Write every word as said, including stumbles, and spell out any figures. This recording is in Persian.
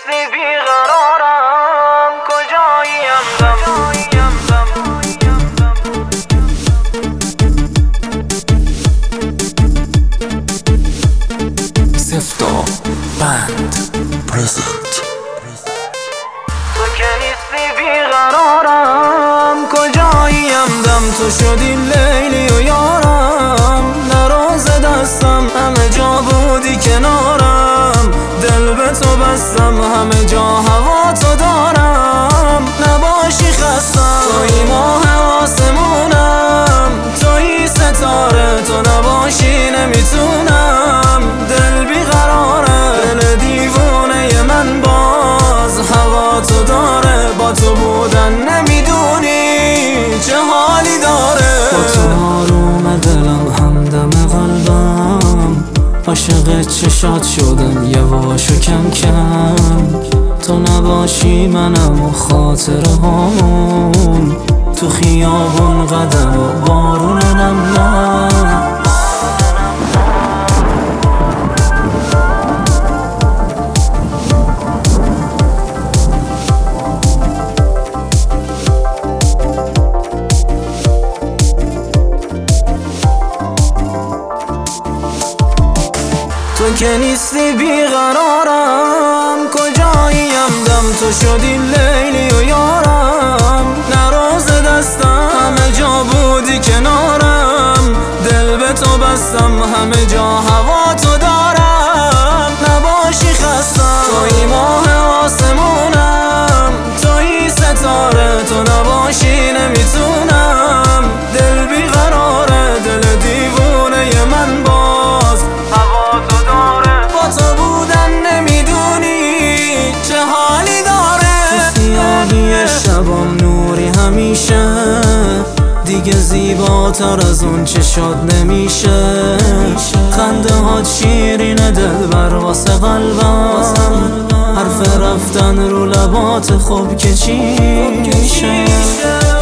نیستی بیقرارم کجاییم دم سفتا بند پرزنت. تو که نیستی بیقرارم کجاییم دم تو شدی لیلی و یارم نراز دستم همه جا بودی کنارم دل به تو بستم همه جا هوا تو دارم نباشی خستم توی ماه آسمونم توی ستاره تو نباشی نمیتونم دل بیقراره دل دیوونه من باز هوا تو داره با تو بودن نمیدونی چه حالی داره با تو آروم دلم همدم قلبم عاشق چشات شدم یواش و کم کم تو نباشی منم و خاطره هامون تو خیابون قدم و بارون نمنم تو که نیستی بیقرارم کجاییم دم تو شدی لیلی و یارم نراز دستم همه جا بودی کنارم دل به تو بستم همه جا هوا تو دارم نباشی خستم توی ماه آسمونم توی ستاره تو نباشی نمیتونم دل بیقراره دل دیوونه من باز هوا تو داره با تو بودن نمیدونی چه حالی داره تو سیاهی شبام نوری همیشه دیگه زیباتر از اون چشات نمیشه خنده هات شیرین دلبر واسه قلبم حرف رفتن رو لبات خوب که چی میشه